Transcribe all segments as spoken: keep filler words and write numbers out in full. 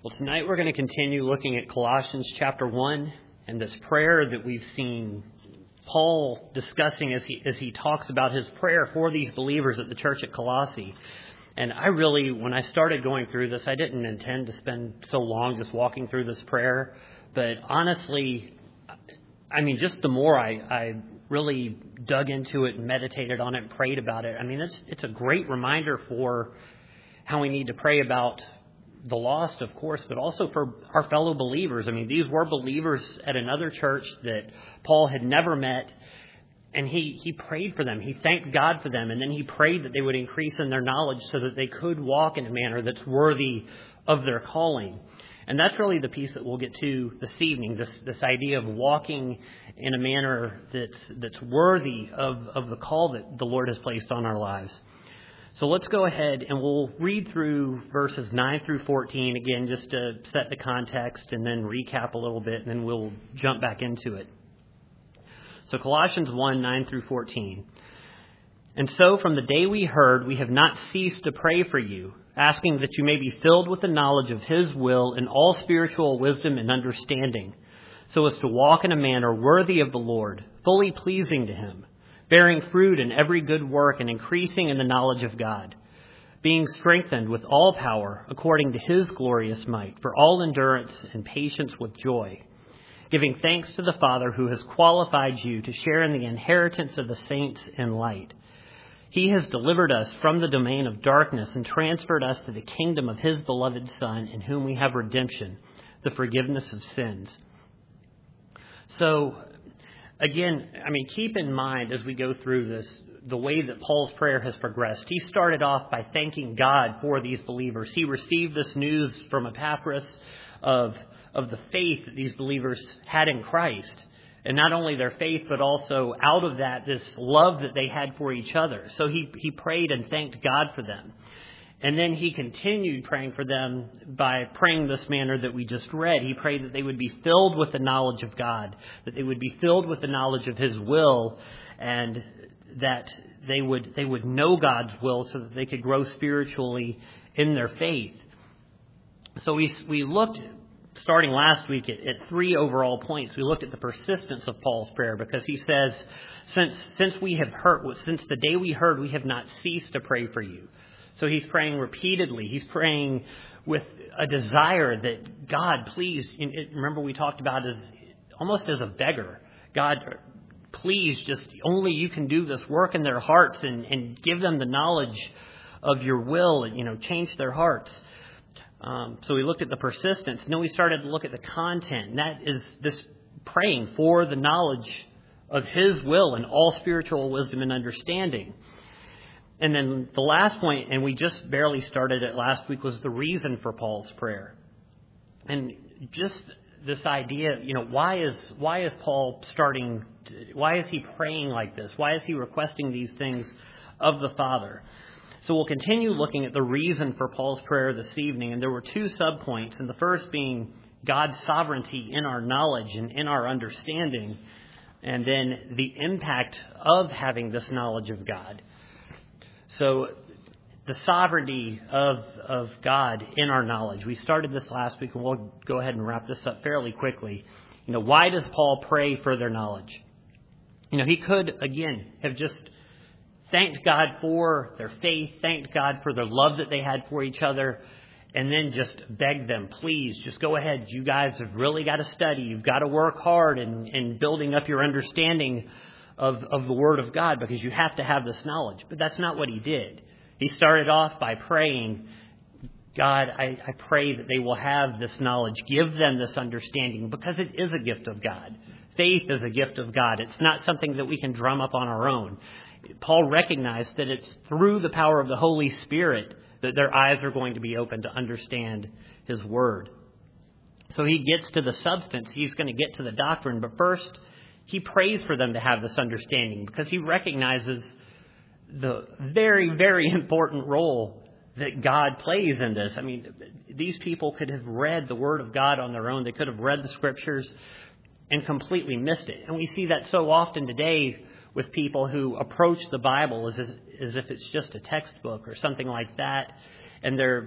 Well, tonight we're going to continue looking at Colossians chapter one and this prayer that we've seen Paul discussing as he as he talks about his prayer for these believers at the church at Colossae. And I really, when I started going through this, I didn't intend to spend so long just walking through this prayer. But honestly, I mean, just the more I, I really dug into it and meditated on it and prayed about it, I mean, it's it's a great reminder for how we need to pray about the lost, of course, but also for our fellow believers. I mean, these were believers at another church that Paul had never met, and he, he prayed for them. He thanked God for them, and then he prayed that they would increase in their knowledge so that they could walk in a manner that's worthy of their calling. And that's really the piece that we'll get to this evening, this this idea of walking in a manner that's that's worthy of, of the call that the Lord has placed on our lives. So let's go ahead and we'll read through verses nine through fourteen again, just to set the context and then recap a little bit, and then we'll jump back into it. So Colossians one, nine through fourteen. And so from the day we heard, we have not ceased to pray for you, asking that you may be filled with the knowledge of His will in all spiritual wisdom and understanding, so as to walk in a manner worthy of the Lord, fully pleasing to Him, bearing fruit in every good work and increasing in the knowledge of God, being strengthened with all power according to His glorious might, for all endurance and patience with joy, giving thanks to the Father who has qualified you to share in the inheritance of the saints in light. He has delivered us from the domain of darkness and transferred us to the kingdom of His beloved Son, in whom we have redemption, the forgiveness of sins. So, again, I mean, keep in mind as we go through this, the way that Paul's prayer has progressed. He started off by thanking God for these believers. He received this news from Epaphras of, of the faith that these believers had in Christ. And not only their faith, but also out of that, this love that they had for each other. So he, he prayed and thanked God for them. And then he continued praying for them by praying this manner that we just read. He prayed that they would be filled with the knowledge of God, that they would be filled with the knowledge of His will, and that they would they would know God's will so that they could grow spiritually in their faith. So we we looked, starting last week, at, at three overall points. We looked at the persistence of Paul's prayer, because he says, since since we have heard, since the day we heard, we have not ceased to pray for you. So he's praying repeatedly. He's praying with a desire that God, please, remember we talked about as almost as a beggar. God, please, just only you can do this work in their hearts and, and give them the knowledge of your will and, you know, change their hearts. Um, so we looked at the persistence. And then we started to look at the content. And that is this praying for the knowledge of His will and all spiritual wisdom and understanding. And then the last point, and we just barely started it last week, was the reason for Paul's prayer. And just this idea, you know, why is why is Paul starting, to, why is he praying like this? Why is he requesting these things of the Father? So we'll continue looking at the reason for Paul's prayer this evening. And there were two subpoints, and the first being God's sovereignty in our knowledge and in our understanding, and then the impact of having this knowledge of God. So the sovereignty of, of God in our knowledge. We started this last week, and we'll go ahead and wrap this up fairly quickly. You know, why does Paul pray for their knowledge? You know, he could, again, have just thanked God for their faith, thanked God for their love that they had for each other, and then just begged them, please, just go ahead. You guys have really got to study. You've got to work hard in, in building up your understanding of, of the Word of God, because you have to have this knowledge. But that's not what he did. He started off by praying, God, I, I pray that they will have this knowledge. Give them this understanding, because it is a gift of God. Faith is a gift of God. It's not something that we can drum up on our own. Paul recognized that it's through the power of the Holy Spirit that their eyes are going to be open to understand His Word. So he gets to the substance. He's going to get to the doctrine. But first, he prays for them to have this understanding, because he recognizes the very, very important role that God plays in this. I mean, these people could have read the Word of God on their own. They could have read the Scriptures and completely missed it. And we see that so often today with people who approach the Bible as, as if it's just a textbook or something like that. And they're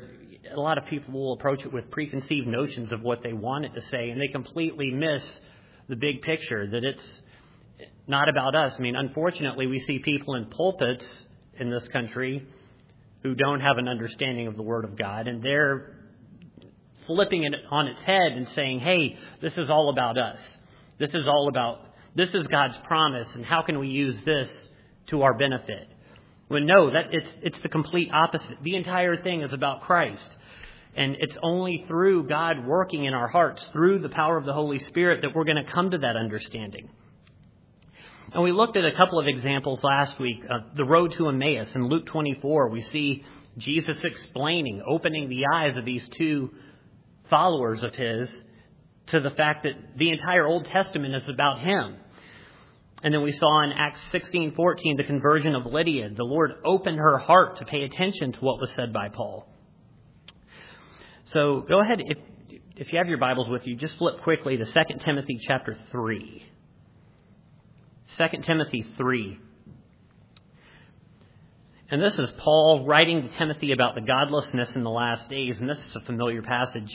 a lot of people will approach it with preconceived notions of what they want it to say, and they completely miss the big picture, that it's not about us. I mean, unfortunately, we see people in pulpits in this country who don't have an understanding of the Word of God, and they're flipping it on its head and saying, hey, this is all about us. This is all about, this is God's promise, and how can we use this to our benefit? Well, no, that it's it's the complete opposite. The entire thing is about Christ. And it's only through God working in our hearts, through the power of the Holy Spirit, that we're going to come to that understanding. And we looked at a couple of examples last week. Uh, the road to Emmaus in Luke twenty-four, we see Jesus explaining, opening the eyes of these two followers of his to the fact that the entire Old Testament is about him. And then we saw in Acts sixteen fourteen the conversion of Lydia. The Lord opened her heart to pay attention to what was said by Paul. So go ahead, if if you have your Bibles with you, just flip quickly to Second Timothy chapter three. Second Timothy three. And this is Paul writing to Timothy about the godlessness in the last days, and this is a familiar passage.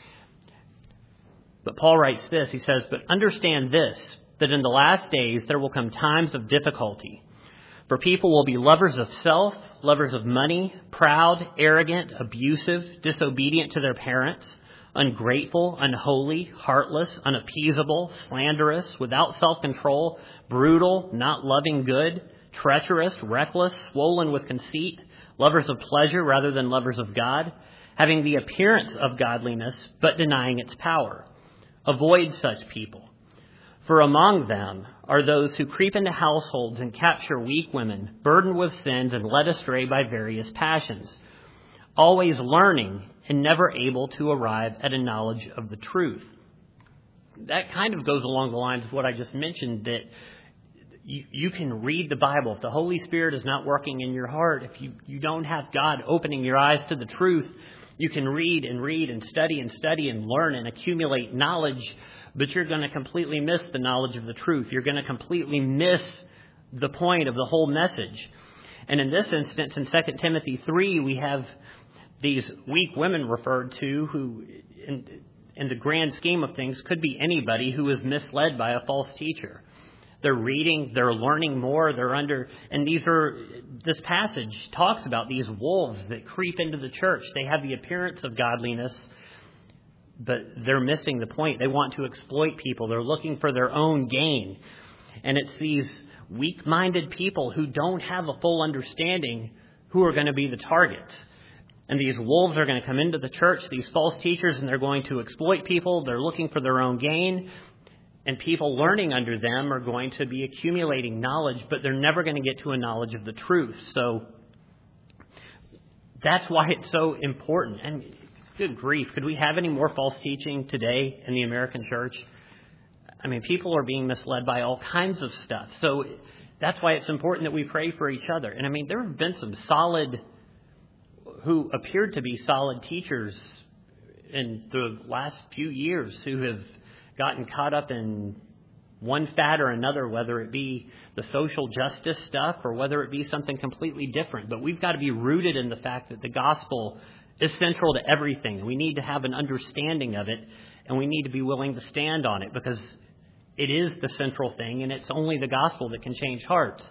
But Paul writes this, he says, "But understand this, that in the last days there will come times of difficulty. For people will be lovers of self, lovers of money, proud, arrogant, abusive, disobedient to their parents, ungrateful, unholy, heartless, unappeasable, slanderous, without self-control, brutal, not loving good, treacherous, reckless, swollen with conceit, lovers of pleasure rather than lovers of God, having the appearance of godliness but denying its power. Avoid such people. For among them are those who creep into households and capture weak women, burdened with sins and led astray by various passions, always learning and never able to arrive at a knowledge of the truth." That kind of goes along the lines of what I just mentioned, that you, you can read the Bible. If the Holy Spirit is not working in your heart, if you, you don't have God opening your eyes to the truth, you can read and read and study and study and learn and accumulate knowledge, but you're going to completely miss the knowledge of the truth. You're going to completely miss the point of the whole message. And in this instance, in Second Timothy three, we have these weak women referred to who, in, in the grand scheme of things, could be anybody who is misled by a false teacher. They're reading, they're learning more, they're under, and these are, this passage talks about these wolves that creep into the church. They have the appearance of godliness, but they're missing the point. They want to exploit people. They're looking for their own gain. And it's these weak-minded people who don't have a full understanding who are going to be the targets. And these wolves are going to come into the church, these false teachers, and they're going to exploit people. They're looking for their own gain. And people learning under them are going to be accumulating knowledge, but they're never going to get to a knowledge of the truth. So that's why it's so important. And good grief, could we have any more false teaching today in the American church? I mean, people are being misled by all kinds of stuff. So that's why it's important that we pray for each other. And I mean, there have been some solid, who appeared to be solid teachers in the last few years who have gotten caught up in one fad or another, whether it be the social justice stuff or whether it be something completely different. But we've got to be rooted in the fact that the gospel is central to everything. We need to have an understanding of it, and we need to be willing to stand on it, because it is the central thing, and it's only the gospel that can change hearts.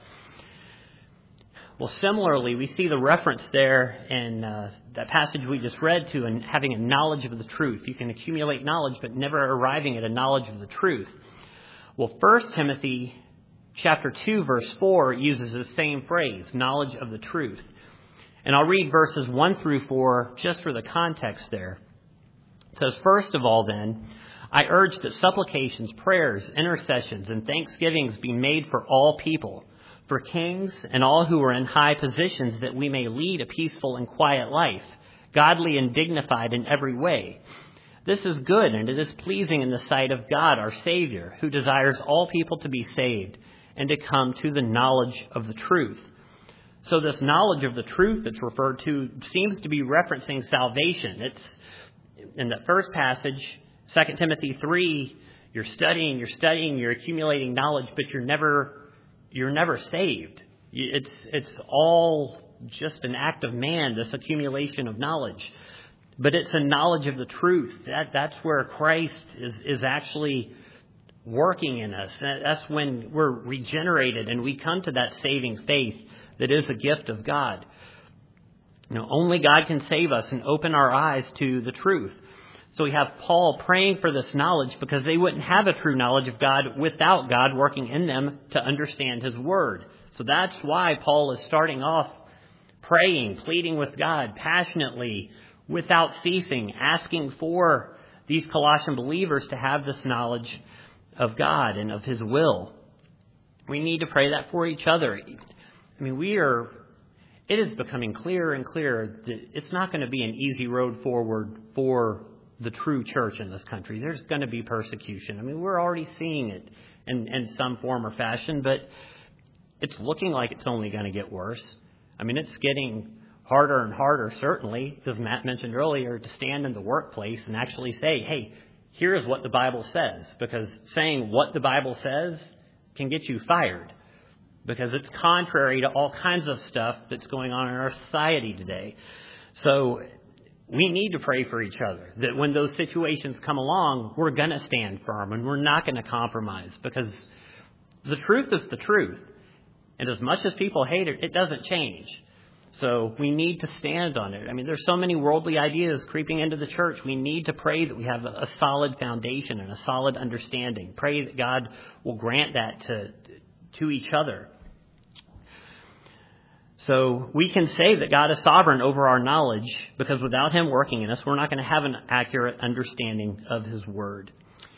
Well, similarly, we see the reference there in uh, that passage we just read to, and having a knowledge of the truth. You can accumulate knowledge, but never arriving at a knowledge of the truth. Well, First Timothy chapter two, verse four uses the same phrase, knowledge of the truth. And I'll read verses one through four just for the context there. It says, "First of all, then, I urge that supplications, prayers, intercessions, and thanksgivings be made for all people, for kings and all who are in high positions, that we may lead a peaceful and quiet life, godly and dignified in every way. This is good, and it is pleasing in the sight of God, our Savior, who desires all people to be saved and to come to the knowledge of the truth." So this knowledge of the truth that's referred to seems to be referencing salvation. It's in that first passage, Second Timothy three, you're studying, you're studying, you're accumulating knowledge, but you're never You're never saved. It's it's all just an act of man, this accumulation of knowledge. but it's a knowledge of the truth. That that's where Christ is is actually working in us. That's when we're regenerated and we come to that saving faith that is a gift of God. You know, only God can save us and open our eyes to the truth. So we have Paul praying for this knowledge because they wouldn't have a true knowledge of God without God working in them to understand His Word. So that's why Paul is starting off praying, pleading with God passionately, without ceasing, asking for these Colossian believers to have this knowledge of God and of His will. We need to pray that for each other. I mean, we are, it is becoming clearer and clearer that it's not going to be an easy road forward for the true church in this country. There's going to be persecution. I mean, we're already seeing it in, in some form or fashion, but it's looking like it's only going to get worse. I mean, it's getting harder and harder, certainly, as Matt mentioned earlier, to stand in the workplace and actually say, hey, here's what the Bible says. Because saying what the Bible says can get you fired. Because it's contrary to all kinds of stuff that's going on in our society today. So we need to pray for each other, that when those situations come along, we're going to stand firm and we're not going to compromise, because the truth is the truth. And as much as people hate it, it doesn't change. So we need to stand on it. I mean, there's so many worldly ideas creeping into the church. We need to pray that we have a solid foundation and a solid understanding. Pray that God will grant that to, to each other. So we can say that God is sovereign over our knowledge, because without Him working in us, we're not going to have an accurate understanding of His Word.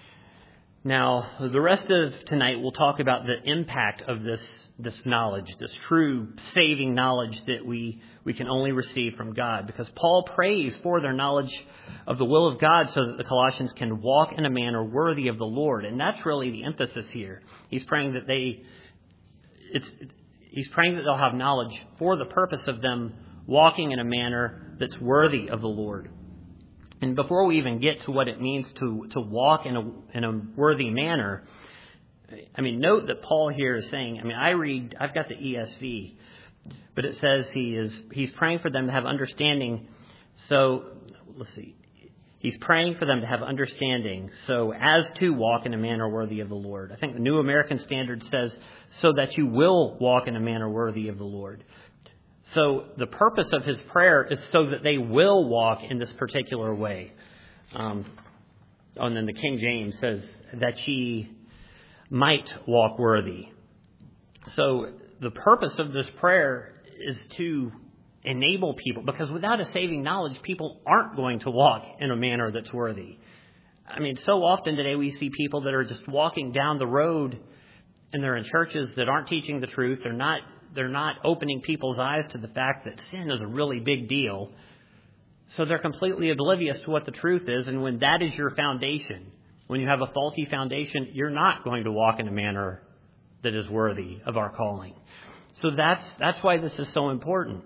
Now, the rest of tonight, we'll talk about the impact of this, this knowledge, this true saving knowledge that we, we can only receive from God. Because Paul prays for their knowledge of the will of God so that the Colossians can walk in a manner worthy of the Lord. And that's really the emphasis here. He's praying that they... It's, He's praying that they'll have knowledge for the purpose of them walking in a manner that's worthy of the Lord. And before we even get to what it means to, to walk in a, in a worthy manner, I mean, note that Paul here is saying, I mean, I read, I've got the E S V, but it says he is, he's praying for them to have understanding. So, let's see. He's praying for them to have understanding, so as to walk in a manner worthy of the Lord. I think the New American Standard says, so that you will walk in a manner worthy of the Lord. So the purpose of his prayer is so that they will walk in this particular way. Um, and then the King James says, that ye might walk worthy. So the purpose of this prayer is to enable people, because without a saving knowledge, people aren't going to walk in a manner that's worthy. I mean, so often today we see people that are just walking down the road and they're in churches that aren't teaching the truth. They're not, they're not opening people's eyes to the fact that sin is a really big deal. So they're completely oblivious to what the truth is. And when that is your foundation, when you have a faulty foundation, you're not going to walk in a manner that is worthy of our calling. So that's, that's why this is so important.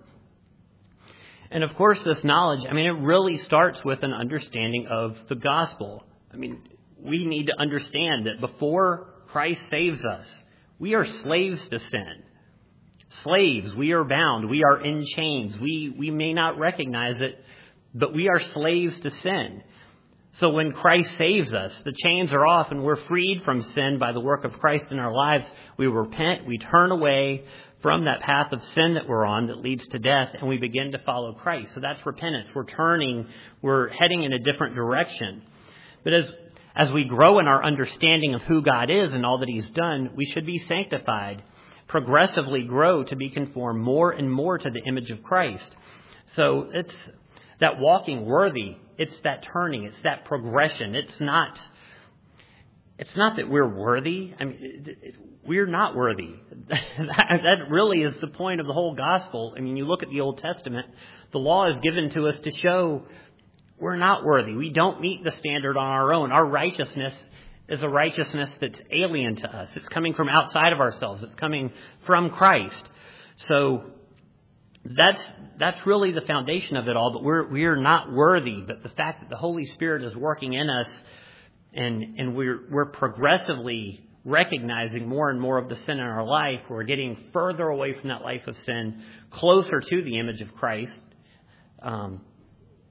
And of course, this knowledge, I mean, it really starts with an understanding of the gospel. I mean, we need to understand that before Christ saves us, we are slaves to sin. Slaves, we are bound, we are in chains. We, we may not recognize it, but we are slaves to sin. So when Christ saves us, the chains are off and we're freed from sin by the work of Christ in our lives. We repent, we turn away from that path of sin that we're on that leads to death, and we begin to follow Christ. So that's repentance. We're turning, we're heading in a different direction. But as as we grow in our understanding of who God is and all that He's done, we should be sanctified, progressively grow to be conformed more and more to the image of Christ. So it's that walking worthy, it's that turning, it's that progression. It's not It's not that we're worthy. I mean, we're not worthy. That really is the point of the whole gospel. I mean, you look at the Old Testament, the law is given to us to show we're not worthy. We don't meet the standard on our own. Our righteousness is a righteousness that's alien to us. It's coming from outside of ourselves. It's coming from Christ. So that's that's really the foundation of it all. But we're we're not worthy. But the fact that the Holy Spirit is working in us, and and we're we're progressively recognizing more and more of the sin in our life, we're getting further away from that life of sin, closer to the image of Christ. Um,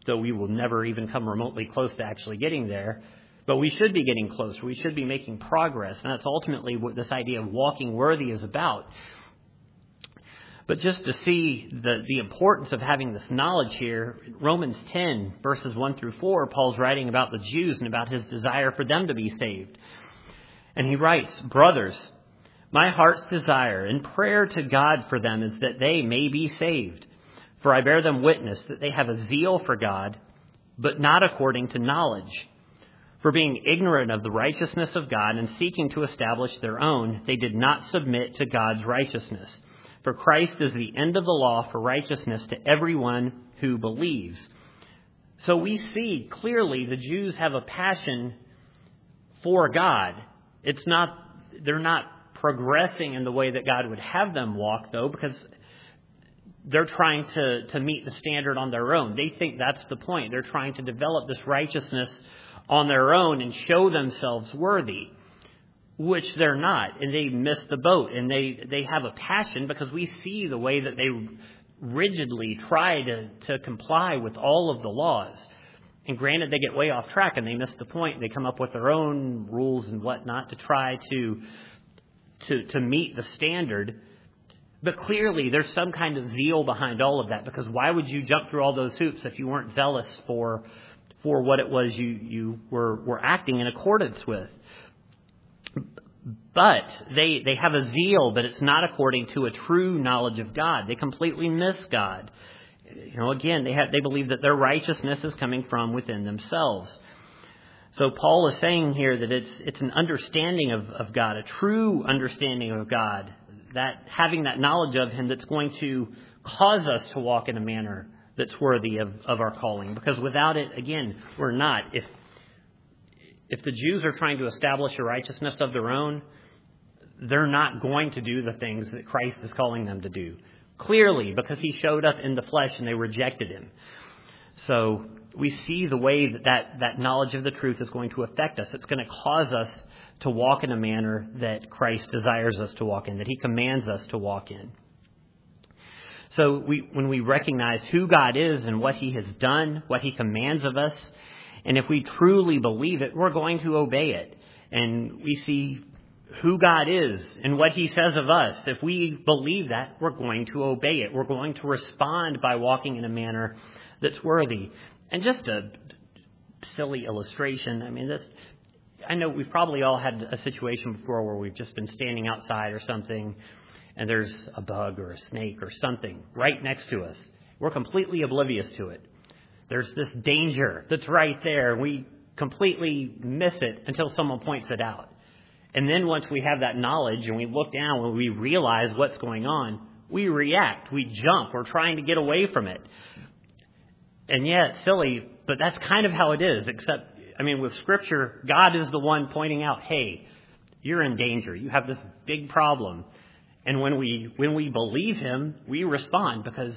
though we will never even come remotely close to actually getting there. But we should be getting closer. We should be making progress. And that's ultimately what this idea of walking worthy is about. But just to see the, the importance of having this knowledge here, Romans ten, verses one through four, Paul's writing about the Jews and about his desire for them to be saved. And he writes, "Brothers, my heart's desire and prayer to God for them is that they may be saved. For I bear them witness that they have a zeal for God, but not according to knowledge. For being ignorant of the righteousness of God and seeking to establish their own, they did not submit to God's righteousness. For Christ is the end of the law for righteousness to everyone who believes." So we see clearly the Jews have a passion for God. It's not, they're not progressing in the way that God would have them walk, though, because they're trying to, to meet the standard on their own. They think that's the point. They're trying to develop this righteousness on their own and show themselves worthy, which they're not. And they miss the boat. And they, they have a passion because we see the way that they rigidly try to, to comply with all of the laws. And granted, they get way off track and they miss the point. They come up with their own rules and whatnot to try to to, to meet the standard. But clearly, there's some kind of zeal behind all of that, because why would you jump through all those hoops if you weren't zealous for for what it was you, you were, were acting in accordance with? But they they have a zeal, but it's not according to a true knowledge of God. They completely miss God. You know, again, they have, they believe that their righteousness is coming from within themselves. So Paul is saying here that it's it's an understanding of, of God, a true understanding of God, that having that knowledge of Him that's going to cause us to walk in a manner that's worthy of, of our calling. Because without it, again, we're not. If if the Jews are trying to establish a righteousness of their own, they're not going to do the things that Christ is calling them to do. Clearly, because He showed up in the flesh and they rejected Him. So we see the way that, that that knowledge of the truth is going to affect us. It's going to cause us to walk in a manner that Christ desires us to walk in, that He commands us to walk in. So we, when we recognize who God is and what He has done, what He commands of us, and if we truly believe it, we're going to obey it. And we see who God is and what He says of us. If we believe that, we're going to obey it. We're going to respond by walking in a manner that's worthy. And just a silly illustration, I mean, this, I know we've probably all had a situation before where we've just been standing outside or something, and there's a bug or a snake or something right next to us. We're completely oblivious to it. There's this danger that's right there. We completely miss it until someone points it out. And then once we have that knowledge and we look down and we realize what's going on, we react, we jump, we're trying to get away from it. And yeah, it's silly, but that's kind of how it is, except, I mean, with Scripture, God is the one pointing out, hey, you're in danger. You have this big problem. And when we when we believe Him, we respond because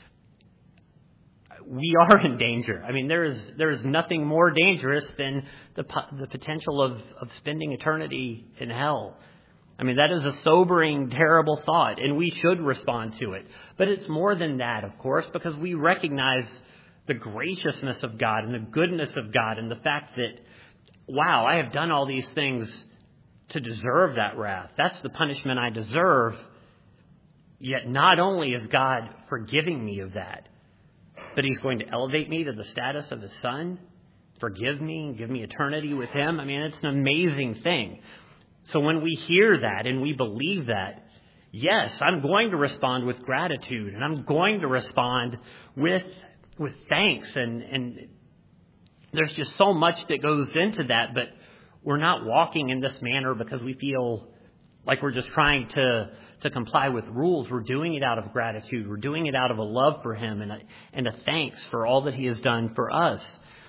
we are in danger. I mean, there is there is nothing more dangerous than the the potential of, of spending eternity in hell. I mean, that is a sobering, terrible thought, and we should respond to it. But it's more than that, of course, because we recognize the graciousness of God and the goodness of God and the fact that, wow, I have done all these things to deserve that wrath. That's the punishment I deserve. Yet not only is God forgiving me of that, but He's going to elevate me to the status of His Son, forgive me, and give me eternity with Him. I mean, it's an amazing thing. So when we hear that and we believe that, yes, I'm going to respond with gratitude, and I'm going to respond with with thanks. And, and there's just so much that goes into that, but we're not walking in this manner because we feel like we're just trying to, to comply with rules. We're doing it out of gratitude. We're doing it out of a love for Him and a, and a thanks for all that He has done for us.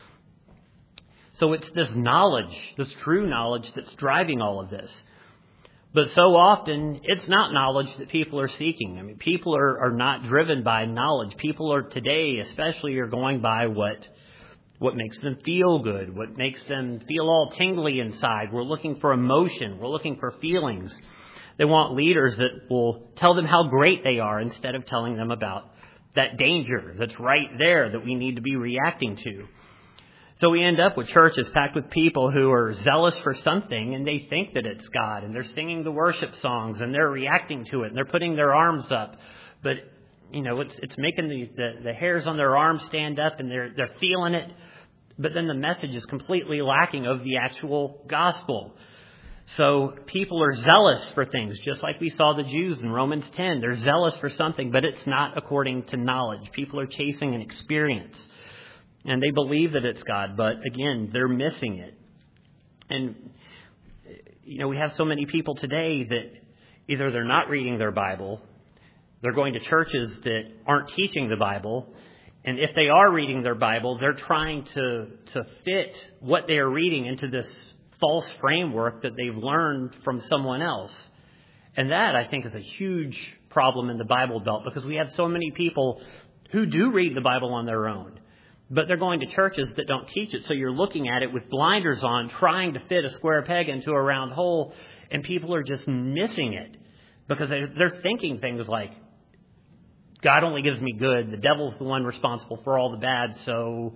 So it's this knowledge, this true knowledge, that's driving all of this. But so often, it's not knowledge that people are seeking. I mean, people are, are not driven by knowledge. People are today, especially, are going by what what makes them feel good, what makes them feel all tingly inside. We're looking for emotion. We're looking for feelings. They want leaders that will tell them how great they are instead of telling them about that danger that's right there that we need to be reacting to. So we end up with churches packed with people who are zealous for something and they think that it's God, and they're singing the worship songs and they're reacting to it and they're putting their arms up. But, you know, it's it's making the, the, the hairs on their arms stand up and they're they're feeling it. But then the message is completely lacking of the actual gospel. So people are zealous for things, just like we saw the Jews in Romans ten. They're zealous for something, but it's not according to knowledge. People are chasing an experience. And they believe that it's God, but again, they're missing it. And, you know, we have so many people today that either they're not reading their Bible, they're going to churches that aren't teaching the Bible, and if they are reading their Bible, they're trying to, to fit what they are reading into this false framework that they've learned from someone else. And that, I think, is a huge problem in the Bible Belt, because we have so many people who do read the Bible on their own, but they're going to churches that don't teach it. So you're looking at it with blinders on, trying to fit a square peg into a round hole, and people are just missing it because they're thinking things like, God only gives me good, the devil's the one responsible for all the bad, so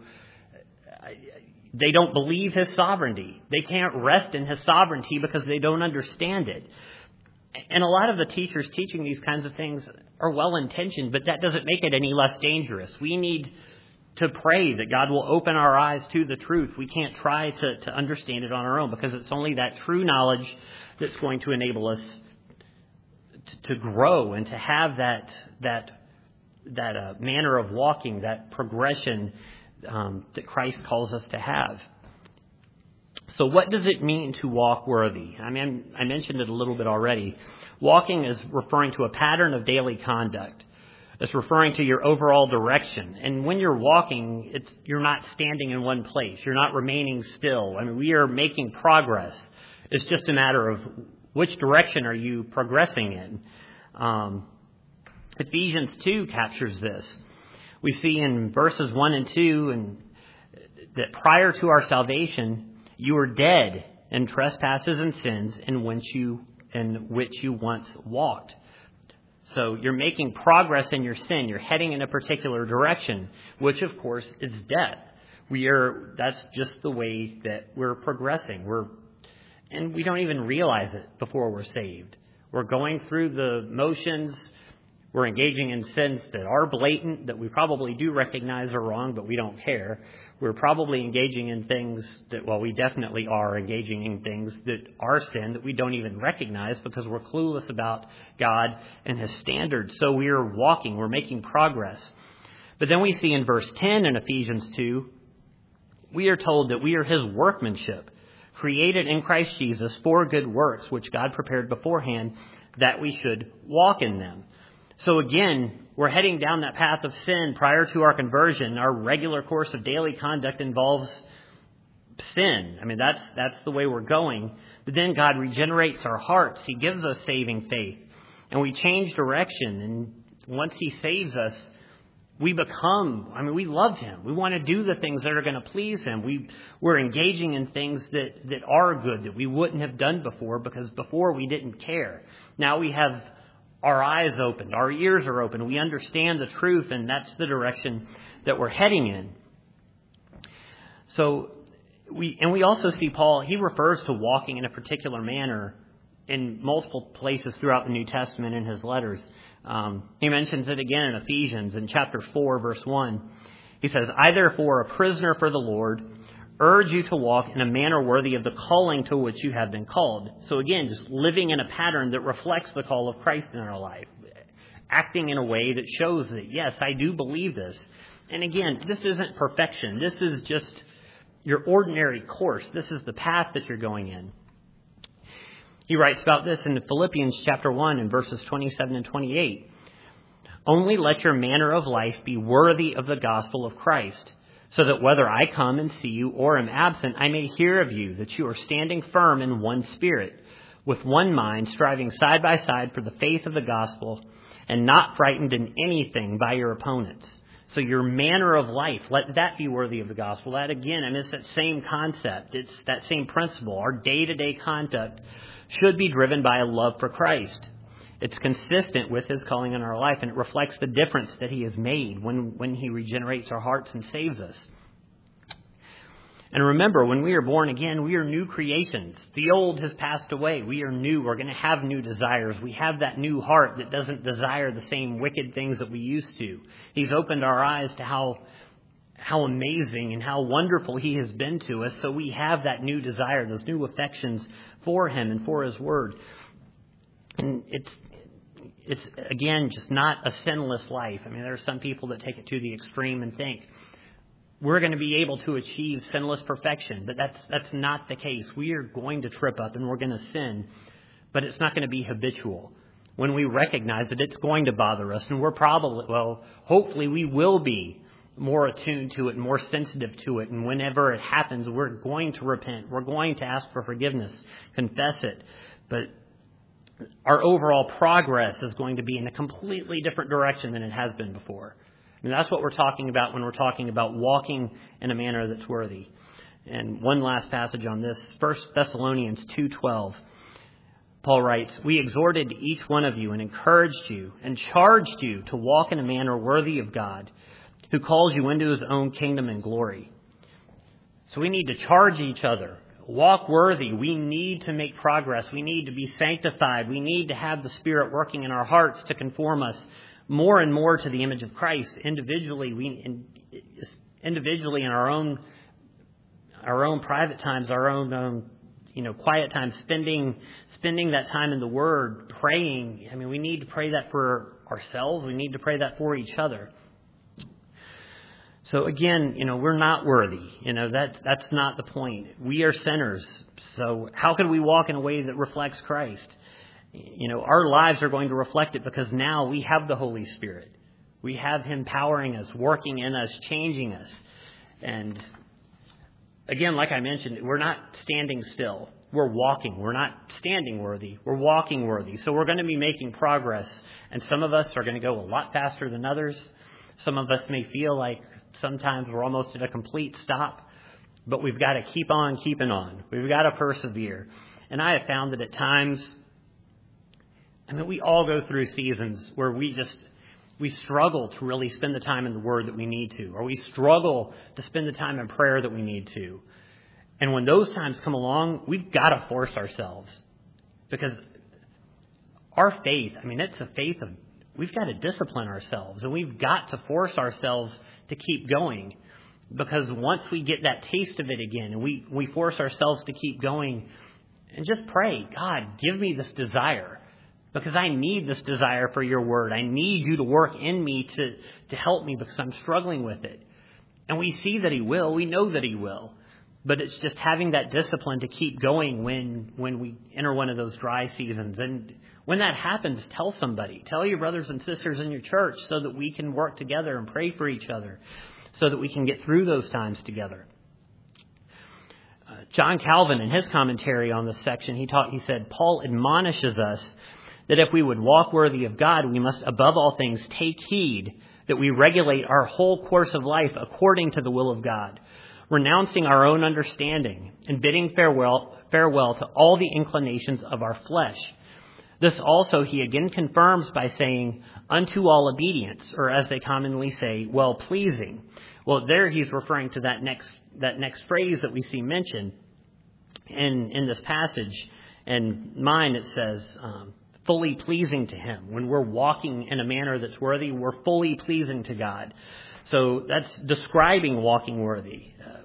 they don't believe his sovereignty. They can't rest in his sovereignty because they don't understand it. And a lot of the teachers teaching these kinds of things are well-intentioned, but that doesn't make it any less dangerous. We need to pray that God will open our eyes to the truth. We can't try to, to understand it on our own, because it's only that true knowledge that's going to enable us to, to grow and to have that that that uh, manner of walking, that progression um, that Christ calls us to have. So what does it mean to walk worthy? I mean, I mentioned it a little bit already. Walking is referring to a pattern of daily conduct. It's referring to your overall direction. And when you're walking, it's you're not standing in one place. You're not remaining still. I mean, we are making progress. It's just a matter of which direction are you progressing in. Um, Ephesians two captures this. We see in verses one and two and that prior to our salvation, you were dead in trespasses and sins in which you, in which you once walked. So you're making progress in your sin. You're heading in a particular direction, which of course is death. We are, that's just the way that we're progressing. We're, and we don't even realize it before we're saved. We're going through the motions. We're engaging in sins that are blatant, that we probably do recognize are wrong, but we don't care. We're probably engaging in things that, well, we definitely are engaging in things that are sin that we don't even recognize because we're clueless about God and His standards. So we are walking, we're making progress. But then we see in verse ten in Ephesians two, we are told that we are His workmanship, created in Christ Jesus for good works, which God prepared beforehand that we should walk in them. So again, we're heading down that path of sin prior to our conversion. Our regular course of daily conduct involves sin. I mean, that's that's the way we're going. But then God regenerates our hearts. He gives us saving faith. And we change direction. And once He saves us, we become, I mean, we love Him. We want to do the things that are going to please Him. We, we're engaging in things that, that are good, that we wouldn't have done before, because before we didn't care. Now we have our eyes opened, our ears are open. We understand the truth, and that's the direction that we're heading in. So we, and we also see Paul, he refers to walking in a particular manner in multiple places throughout the New Testament in his letters. Um, he mentions it again in Ephesians in chapter four, verse one. He says, I therefore, a prisoner for the Lord, urge you to walk in a manner worthy of the calling to which you have been called. So again, just living in a pattern that reflects the call of Christ in our life. Acting in a way that shows that, yes, I do believe this. And again, this isn't perfection. This is just your ordinary course. This is the path that you're going in. He writes about this in Philippians chapter one in verses twenty-seven and twenty-eight. Only let your manner of life be worthy of the gospel of Christ, so that whether I come and see you or am absent, I may hear of you, that you are standing firm in one spirit, with one mind, striving side by side for the faith of the gospel, and not frightened in anything by your opponents. So your manner of life, let that be worthy of the gospel. That again, and it's that same concept. It's that same principle. Our day-to-day conduct should be driven by a love for Christ. It's consistent with His calling in our life, and it reflects the difference that He has made when, when He regenerates our hearts and saves us. And remember, when we are born again, we are new creations. The old has passed away. We are new. We're going to have new desires. We have that new heart that doesn't desire the same wicked things that we used to. He's opened our eyes to how how amazing and how wonderful He has been to us. So we have that new desire, those new affections for Him and for His Word. And it's, it's again, just not a sinless life. I mean, there are some people that take it to the extreme and think we're going to be able to achieve sinless perfection, but that's that's not the case. We are going to trip up and we're going to sin, but it's not going to be habitual. When we recognize that it's going to bother us, and we're probably, well, hopefully we will be more attuned to it, more sensitive to it, and whenever it happens, we're going to repent. We're going to ask for forgiveness, confess it, but our overall progress is going to be in a completely different direction than it has been before. And that's what we're talking about when we're talking about walking in a manner that's worthy. And one last passage on this, First Thessalonians two twelve. Paul writes, "We exhorted each one of you and encouraged you and charged you to walk in a manner worthy of God, who calls you into His own kingdom and glory." So we need to charge each other. Walk worthy. We need to make progress. We need to be sanctified. We need to have the Spirit working in our hearts to conform us more and more to the image of Christ. Individually, we individually in our own our own private times, our own um, you know quiet times, spending spending that time in the Word, praying. I mean, we need to pray that for ourselves. We need to pray that for each other. So again, you know, we're not worthy. You know, that that's not the point. We are sinners. So how can we walk in a way that reflects Christ? You know, our lives are going to reflect it because now we have the Holy Spirit. We have Him powering us, working in us, changing us. And again, like I mentioned, we're not standing still. We're walking. We're not standing worthy. We're walking worthy. So we're going to be making progress. And some of us are going to go a lot faster than others. Some of us may feel like sometimes we're almost at a complete stop. But we've got to keep on keeping on. We've got to persevere. And I have found that at times, I mean, we all go through seasons where we just, we struggle to really spend the time in the Word that we need to, or we struggle to spend the time in prayer that we need to. And when those times come along, we've got to force ourselves, because our faith, I mean, it's a faith of, we've got to discipline ourselves, and we've got to force ourselves to keep going, because once we get that taste of it again, and we, we force ourselves to keep going, and just pray, God, give me this desire. Because I need this desire for your word. I need you to work in me to, to help me because I'm struggling with it. And we see that He will. We know that He will. But it's just having that discipline to keep going when, when we enter one of those dry seasons. And when that happens, tell somebody. Tell your brothers and sisters in your church so that we can work together and pray for each other so that we can get through those times together. Uh, John Calvin, in his commentary on this section, he taught, he said, Paul admonishes us that if we would walk worthy of God, we must above all things take heed that we regulate our whole course of life according to the will of God, renouncing our own understanding and bidding farewell, farewell to all the inclinations of our flesh. This also he again confirms by saying, unto all obedience, or as they commonly say, well-pleasing. Well, there he's referring to that next that next phrase that we see mentioned in, in this passage. And mine, it says, um, fully pleasing to Him. When we're walking in a manner that's worthy, we're fully pleasing to God. So that's describing walking worthy. Uh,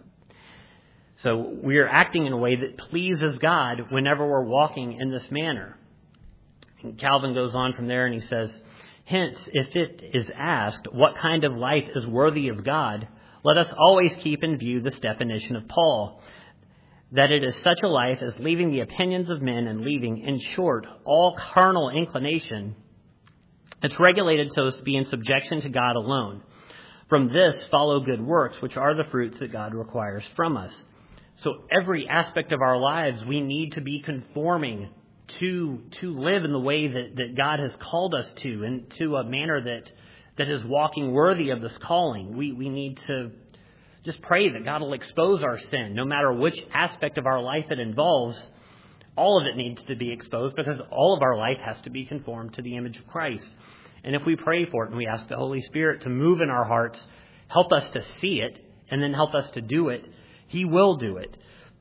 so we are acting in a way that pleases God whenever we're walking in this manner. And Calvin goes on from there and he says, hence, if it is asked what kind of life is worthy of God, let us always keep in view this definition of Paul, that it is such a life as leaving the opinions of men and leaving, in short, all carnal inclination. It's regulated so as to be in subjection to God alone. From this follow good works, which are the fruits that God requires from us. So every aspect of our lives, we need to be conforming to to live in the way that, that God has called us to, and to a manner that that is walking worthy of this calling. We we need to just pray that God will expose our sin, no matter which aspect of our life it involves. all of it needs to be exposed because all of our life has to be conformed to the image of Christ. And if we pray for it and we ask the Holy Spirit to move in our hearts, help us to see it, and then help us to do it, He will do it.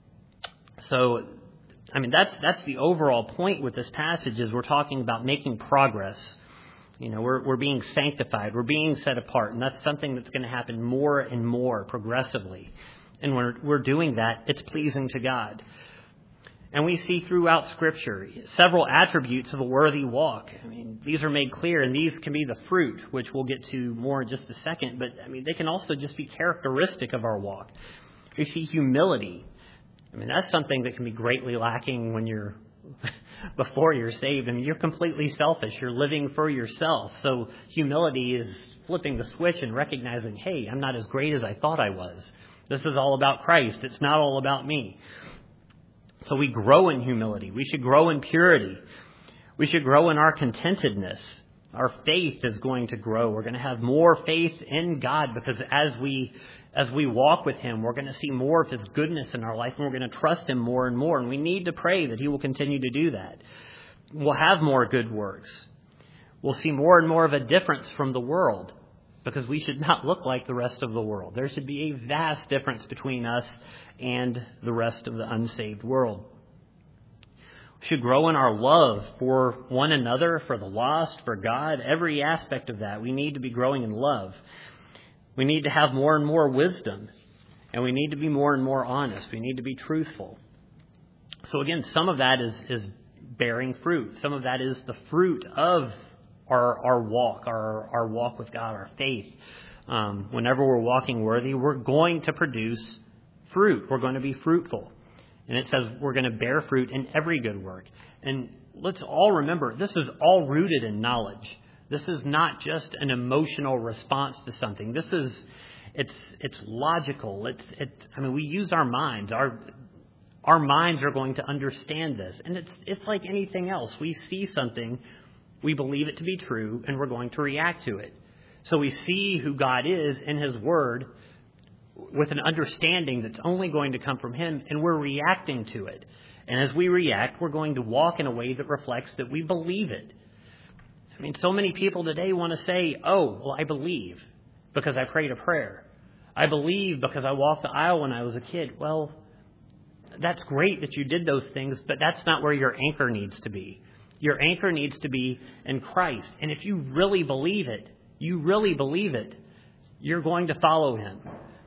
So, I mean, that's that's the overall point with this passage is we're talking about making progress. You know, we're we're being sanctified, we're being set apart, and that's something that's going to happen more and more progressively. And when we're, we're doing that, it's pleasing to God. And we see throughout Scripture several attributes of a worthy walk. I mean, these are made clear, and these can be the fruit, which we'll get to more in just a second. But, I mean, they can also just be characteristic of our walk. We see humility. I mean, that's something that can be greatly lacking when you're before you're saved. I mean, you're completely selfish. You're living for yourself. So humility is flipping the switch and recognizing, hey, I'm not as great as I thought I was. This is all about Christ. It's not all about me. So we grow in humility. We should grow in purity. We should grow in our contentedness. Our faith is going to grow. We're going to have more faith in God because as we as we walk with Him, we're going to see more of His goodness in our life, and we're going to trust Him more and more. And we need to pray that He will continue to do that. We'll have more good works. We'll see more and more of a difference from the world because we should not look like the rest of the world. There should be a vast difference between us and the rest of the unsaved world. We should grow in our love for one another, for the lost, for God. Every aspect of that, we need to be growing in love. We need to have more and more wisdom, and we need to be more and more honest. We need to be truthful. So again, some of that is, is bearing fruit. Some of that is the fruit of our, our walk, our, our walk with God, our faith. Um, whenever we're walking worthy, we're going to produce fruit. We're going to be fruitful. And it says we're going to bear fruit in every good work. And let's all remember, this is all rooted in knowledge. This is not just an emotional response to something. This is, it's it's logical. It's it. I mean, we use our minds. Our our minds are going to understand this. And it's it's like anything else. We see something, we believe it to be true, and we're going to react to it. So we see who God is in His Word with an understanding that's only going to come from Him, and we're reacting to it. And as we react, we're going to walk in a way that reflects that we believe it. I mean, so many people today want to say, oh, well, I believe because I prayed a prayer. I believe because I walked the aisle when I was a kid. Well, that's great that you did those things, but that's not where your anchor needs to be. Your anchor needs to be in Christ. And if you really believe it, you really believe it, you're going to follow Him.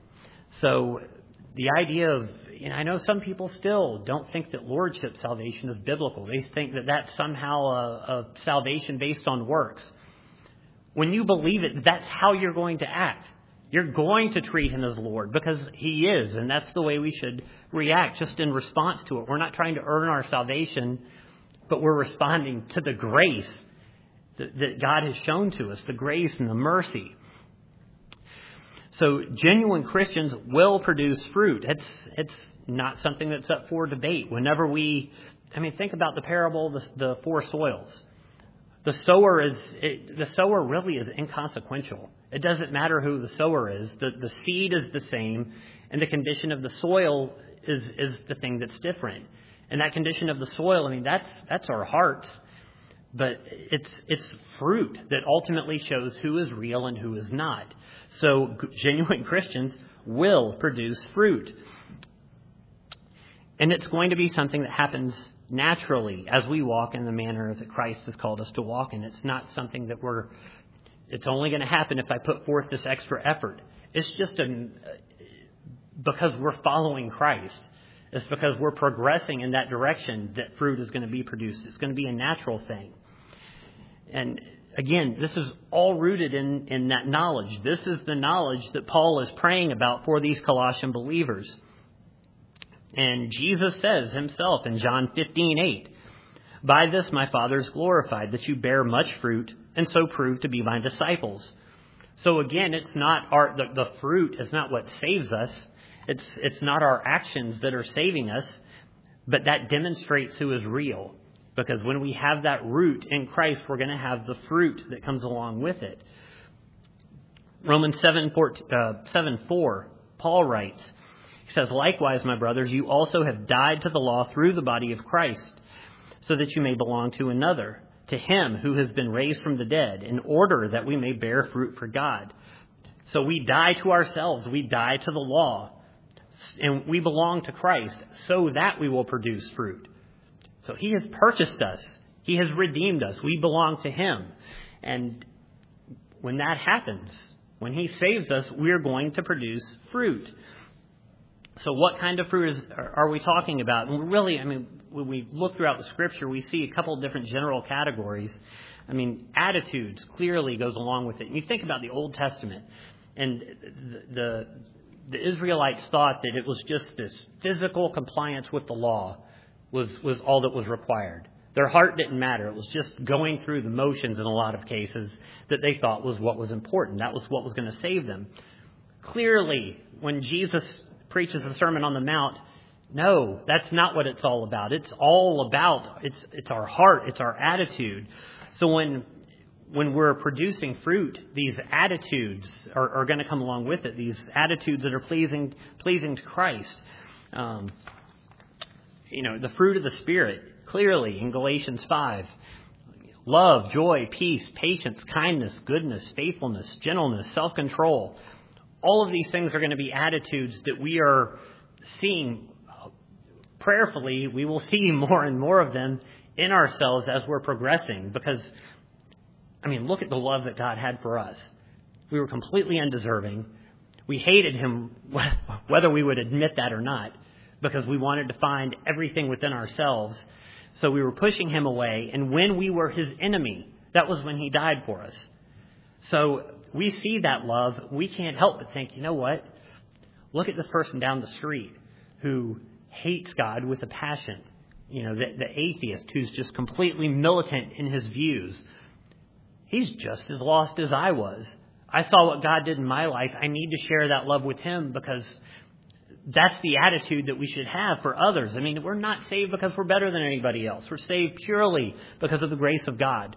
So the idea of, you know, I know some people still don't think that lordship salvation is biblical. They think that that's somehow a, a salvation based on works. When you believe it, that's how you're going to act. You're going to treat Him as Lord because He is, and that's the way we should react, just in response to it. We're not trying to earn our salvation, but we're responding to the grace that, that God has shown to us, the grace and the mercy. So genuine Christians will produce fruit. It's it's not something that's up for debate. Whenever we, I mean, think about the parable of the, the four soils. The sower is it, the sower really is inconsequential. It doesn't matter who the sower is. The the seed is the same, and the condition of the soil is is the thing that's different. And that condition of the soil, I mean, that's that's our hearts. But it's it's fruit that ultimately shows who is real and who is not. So genuine Christians will produce fruit. And it's going to be something that happens naturally as we walk in the manner that Christ has called us to walk in. It's not something that we're, it's only going to happen if I put forth this extra effort. It's just a, because we're following Christ. It's because we're progressing in that direction that fruit is going to be produced. It's going to be a natural thing. And again, this is all rooted in, in that knowledge. This is the knowledge that Paul is praying about for these Colossian believers. And Jesus says Himself in John fifteen eight, "By this my Father is glorified, that you bear much fruit, and so prove to be my disciples." So again, it's not our the, the fruit is not what saves us. It's it's not our actions that are saving us, but that demonstrates who is real. Because when we have that root in Christ, we're going to have the fruit that comes along with it. Romans seven four, Paul writes, He says, likewise, my brothers, you also have died to the law through the body of Christ, so that you may belong to another, to him who has been raised from the dead, in order that we may bear fruit for God. So we die to ourselves. We die to the law. And we belong to Christ so that we will produce fruit. So he has purchased us. He has redeemed us. We belong to him. And when that happens, when he saves us, we're going to produce fruit. So what kind of fruit is, are we talking about? And really, I mean, when we look throughout the Scripture, we see a couple of different general categories. I mean, attitudes clearly goes along with it. And you think about the Old Testament, and the, the, the Israelites thought that it was just this physical compliance with the law was, was all that was required. Their heart didn't matter. It was just going through the motions in a lot of cases that they thought was what was important. That was what was going to save them. Clearly, when Jesus preaches the Sermon on the Mount, no, that's not what it's all about. It's all about, it's it's our heart, it's our attitude. So when when we're producing fruit, these attitudes are, are going to come along with it, these attitudes that are pleasing pleasing to Christ. Um, you know, the fruit of the Spirit, clearly in Galatians five, love, joy, peace, patience, kindness, goodness, faithfulness, gentleness, self-control. All of these things are going to be attitudes that we are seeing prayerfully. We will see more and more of them in ourselves as we're progressing. Because, I mean, look at the love that God had for us. We were completely undeserving. We hated him, whether we would admit that or not, because we wanted to find everything within ourselves. So we were pushing him away. And when we were his enemy, that was when he died for us. So we see that love. We can't help but think, you know what? Look at this person down the street who hates God with a passion. You know, the, the atheist who's just completely militant in his views. He's just as lost as I was. I saw what God did in my life. I need to share that love with him, because that's the attitude that we should have for others. I mean, we're not saved because we're better than anybody else. We're saved purely because of the grace of God.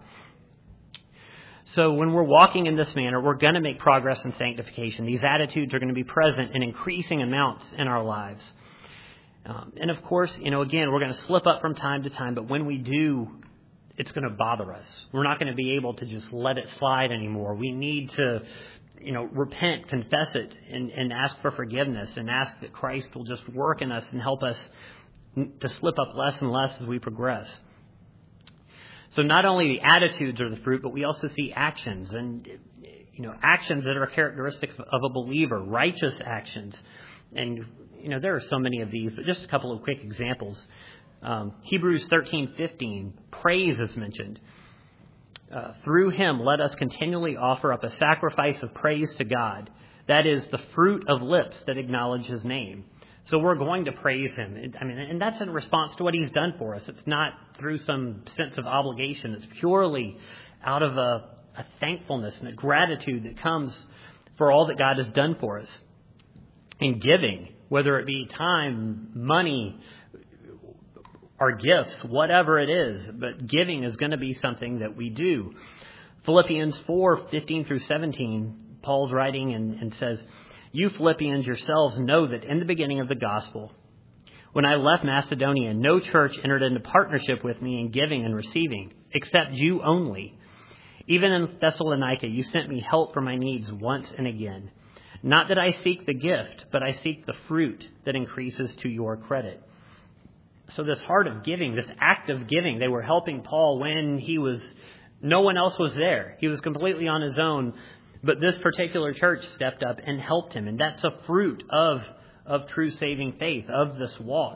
So when we're walking in this manner, we're going to make progress in sanctification. These attitudes are going to be present in increasing amounts in our lives. Um, and of course, you know, again, we're going to slip up from time to time, but when we do, it's going to bother us. We're not going to be able to just let it slide anymore. We need to, you know, repent, confess it, and, and ask for forgiveness, and ask that Christ will just work in us and help us to slip up less and less as we progress. So not only the attitudes are the fruit, but we also see actions, and, you know, actions that are characteristic of a believer, righteous actions. And, you know, there are so many of these, but just a couple of quick examples. Um, Hebrews thirteen fifteen, praise is mentioned. Uh, through him, let us continually offer up a sacrifice of praise to God. That is the fruit of lips that acknowledge his name. So we're going to praise him. I mean, and that's in response to what he's done for us. It's not through some sense of obligation. It's purely out of a, a thankfulness and a gratitude that comes for all that God has done for us. In giving, whether it be time, money, our gifts, whatever it is, but giving is going to be something that we do. Philippians four fifteen through seventeen, Paul's writing and, and says, you Philippians yourselves know that in the beginning of the gospel, when I left Macedonia, no church entered into partnership with me in giving and receiving, except you only. Even in Thessalonica, you sent me help for my needs once and again. Not that I seek the gift, but I seek the fruit that increases to your credit. So this heart of giving, this act of giving, they were helping Paul when he was, no one else was there. He was completely on his own. But this particular church stepped up and helped him. And that's a fruit of, of true saving faith, of this walk.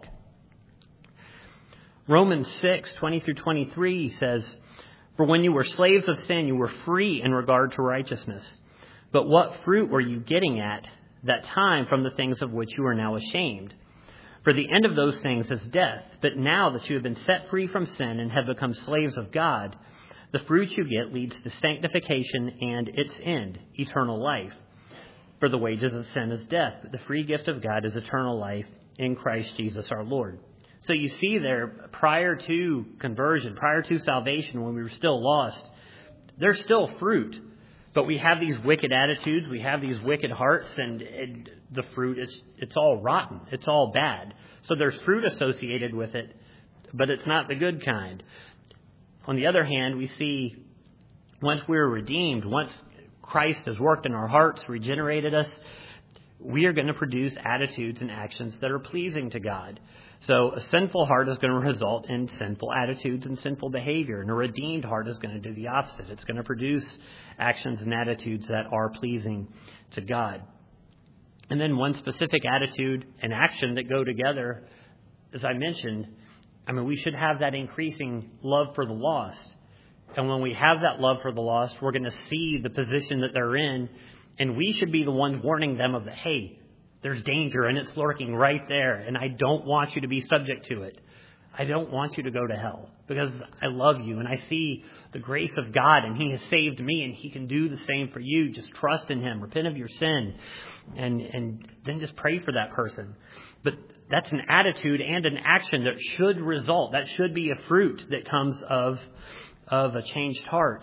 Romans six twenty through twenty-three says, for when you were slaves of sin, you were free in regard to righteousness. But what fruit were you getting at that time from the things of which you are now ashamed? For the end of those things is death. But now that you have been set free from sin and have become slaves of God, the fruit you get leads to sanctification and its end, eternal life. For the wages of sin is death, but the free gift of God is eternal life in Christ Jesus our Lord. So you see there, prior to conversion, prior to salvation, when we were still lost, there's still fruit. But we have these wicked attitudes, we have these wicked hearts, and it, the fruit is, it's all rotten. It's all bad. So there's fruit associated with it, but it's not the good kind. On the other hand, we see once we're redeemed, once Christ has worked in our hearts, regenerated us, we are going to produce attitudes and actions that are pleasing to God. So a sinful heart is going to result in sinful attitudes and sinful behavior, and a redeemed heart is going to do the opposite. It's going to produce actions and attitudes that are pleasing to God. And then one specific attitude and action that go together, as I mentioned, I mean, we should have that increasing love for the lost. And when we have that love for the lost, we're going to see the position that they're in, and we should be the ones warning them of the, hey, there's danger and it's lurking right there, and I don't want you to be subject to it. I don't want you to go to hell because I love you and I see the grace of God and He has saved me and He can do the same for you. Just trust in Him, repent of your sin, and, and then just pray for that person. But that's an attitude and an action that should result. That should be a fruit that comes of, of a changed heart.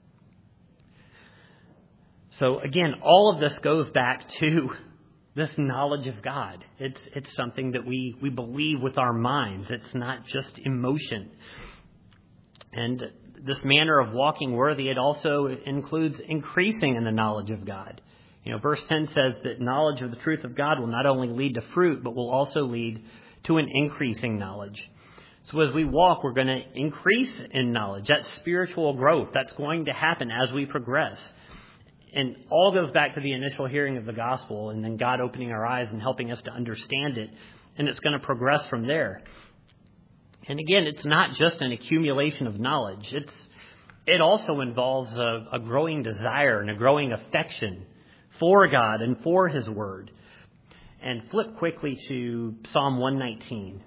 So again, all of this goes back to this knowledge of God. It's it's something that we, we believe with our minds. It's not just emotion. And this manner of walking worthy, it also includes increasing in the knowledge of God. You know, verse ten says that knowledge of the truth of God will not only lead to fruit, but will also lead to an increasing knowledge. So as we walk, we're going to increase in knowledge. That's spiritual growth. That's going to happen as we progress. And all goes back to the initial hearing of the gospel and then God opening our eyes and helping us to understand it. And it's going to progress from there. And again, it's not just an accumulation of knowledge. It's it also involves a, a growing desire and a growing affection for God and for His Word. And flip quickly to Psalm one nineteen.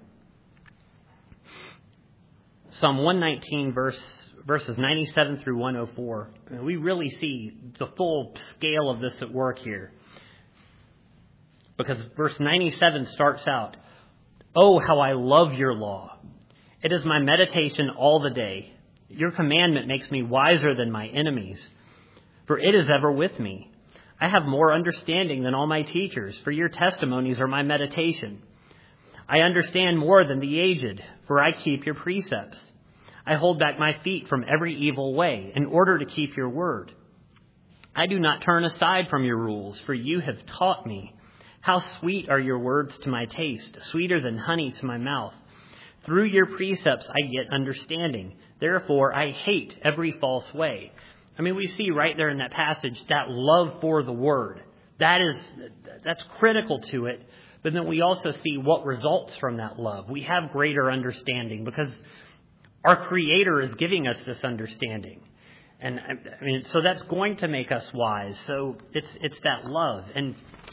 Psalm one nineteen, verse verses ninety-seven through one oh four. We really see the full scale of this at work here. Because verse ninety-seven starts out, "Oh, how I love your law. It is my meditation all the day. Your commandment makes me wiser than my enemies, for it is ever with me. I have more understanding than all my teachers, for your testimonies are my meditation. I understand more than the aged, for I keep your precepts. I hold back my feet from every evil way in order to keep your word. I do not turn aside from your rules, for you have taught me. How sweet are your words to my taste, sweeter than honey to my mouth. Through your precepts I get understanding. Therefore I hate every false way." I mean, we see right there in that passage that love for the word. That is, that's critical to it. But then we also see what results from that love. We have greater understanding because our Creator is giving us this understanding. And I mean, so that's going to make us wise. So it's it's that love. And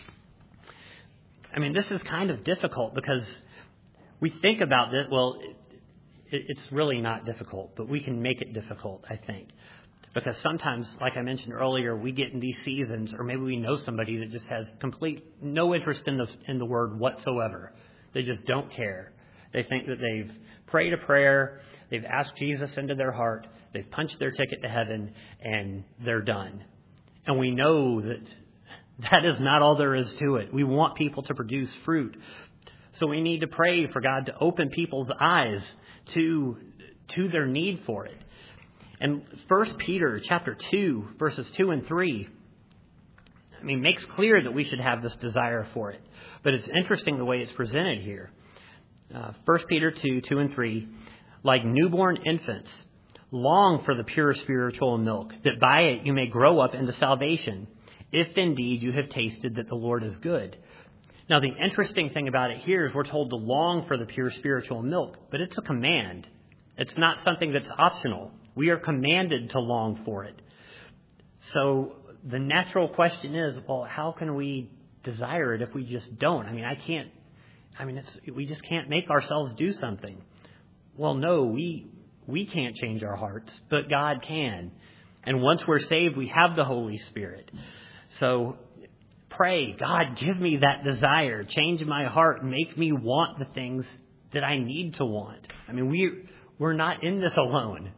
I mean, this is kind of difficult because we think about this. Well, it, it's really not difficult, but we can make it difficult, I think. Because sometimes, like I mentioned earlier, we get in these seasons, or maybe we know somebody that just has complete no interest in the in the word whatsoever. They just don't care. They think that they've prayed a prayer, they've asked Jesus into their heart, they've punched their ticket to heaven, and they're done. And we know that that is not all there is to it. We want people to produce fruit. So we need to pray for God to open people's eyes to, to their need for it. And First Peter chapter two, verses two and three, I mean, makes clear that we should have this desire for it. But it's interesting the way it's presented here. Uh, First Peter two, two and three, "Like newborn infants, long for the pure spiritual milk, that by it you may grow up into salvation, if indeed you have tasted that the Lord is good." Now, the interesting thing about it here is we're told to long for the pure spiritual milk, but it's a command. It's not something that's optional. We are commanded to long for it. So the natural question is, well, how can we desire it if we just don't? I mean, I can't, I mean, it's, we just can't make ourselves do something. Well, no, we we can't change our hearts, but God can. And once we're saved, we have the Holy Spirit. So pray, God, give me that desire. Change my heart. Make me want the things that I need to want. I mean, we, we're not in this alone.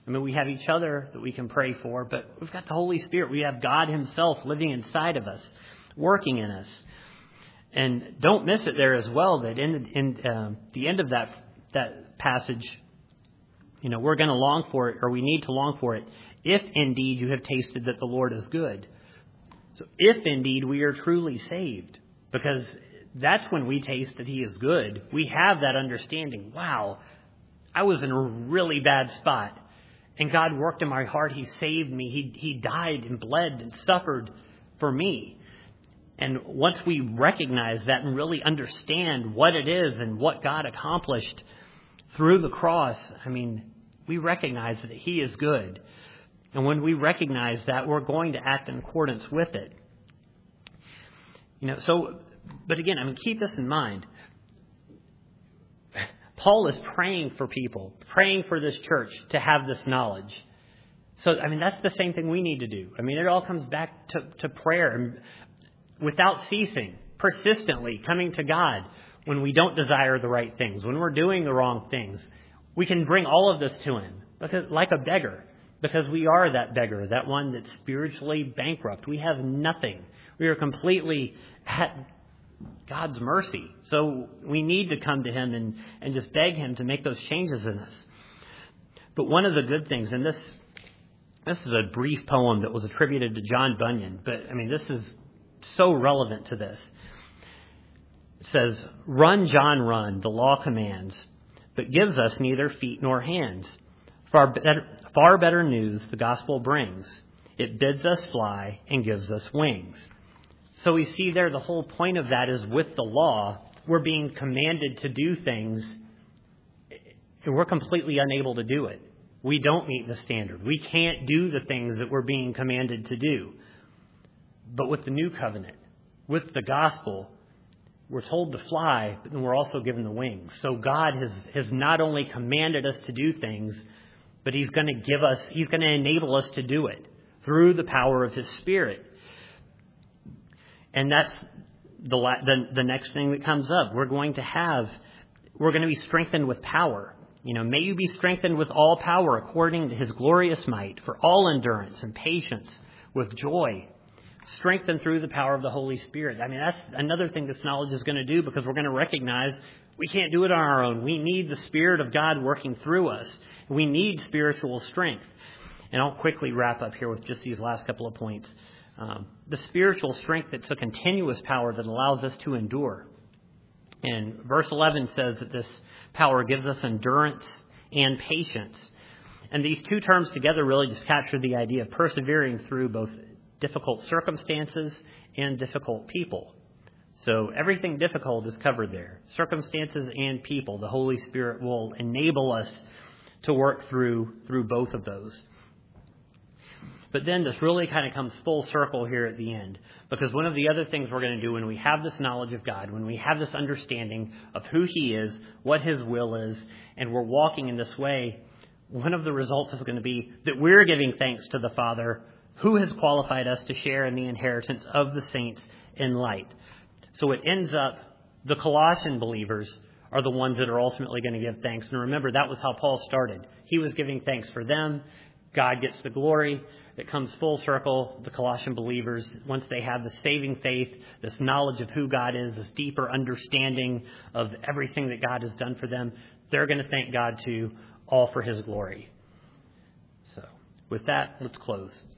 I mean, we have each other that we can pray for, but we've got the Holy Spirit. We have God himself living inside of us, working in us. And don't miss it there as well, that in, in uh, the end of that that passage, you know, we're going to long for it, or we need to long for it, if indeed you have tasted that the Lord is good. So if indeed we are truly saved, because that's when we taste that he is good. We have that understanding. Wow, I was in a really bad spot, and God worked in my heart. He saved me. He, he died and bled and suffered for me. And once we recognize that and really understand what it is and what God accomplished through the cross, I mean, we recognize that he is good. And when we recognize that, we're going to act in accordance with it. You know, so, but again, I mean, keep this in mind. Paul is praying for people, praying for this church to have this knowledge. So, I mean, that's the same thing we need to do. I mean, it all comes back to, to prayer and without ceasing, persistently coming to God when we don't desire the right things, when we're doing the wrong things. We can bring all of this to him because, like a beggar, because we are that beggar, that one that's spiritually bankrupt. We have nothing. We are completely at God's mercy. So we need to come to him and, and just beg him to make those changes in us. But one of the good things, and this this is a brief poem that was attributed to John Bunyan, but I mean, this is so relevant to this. It says, "Run, John, run, the law commands, but gives us neither feet nor hands. Far better, far better news the gospel brings. It bids us fly and gives us wings." So we see there the whole point of that is with the law, we're being commanded to do things, and we're completely unable to do it. We don't meet the standard. We can't do the things that we're being commanded to do. But with the new covenant, with the gospel, we're told to fly, but then we're also given the wings. So God has, has not only commanded us to do things, but he's going to give us, he's going to enable us to do it through the power of his Spirit. And that's the, the, the next thing that comes up. We're going to have, we're going to be strengthened with power. You know, may you be strengthened with all power according to his glorious might for all endurance and patience with joy. Strengthened through the power of the Holy Spirit. I mean, that's another thing this knowledge is going to do, because we're going to recognize we can't do it on our own. We need the Spirit of God working through us. We need spiritual strength. And I'll quickly wrap up here with just these last couple of points. Um, the spiritual strength that's a continuous power that allows us to endure. And verse eleven says that this power gives us endurance and patience. And these two terms together really just capture the idea of persevering through both difficult circumstances and difficult people. So everything difficult is covered there. Circumstances and people. The Holy Spirit will enable us to work through through both of those. But then this really kind of comes full circle here at the end. Because one of the other things we're going to do when we have this knowledge of God, when we have this understanding of who he is, what his will is, and we're walking in this way, one of the results is going to be that we're giving thanks to the Father who has qualified us to share in the inheritance of the saints in light. So it ends up, the Colossian believers are the ones that are ultimately going to give thanks. And remember, that was how Paul started. He was giving thanks for them. God gets the glory. It comes full circle. The Colossian believers, once they have the saving faith, this knowledge of who God is, this deeper understanding of everything that God has done for them, they're going to thank God too, all for his glory. So with that, let's close.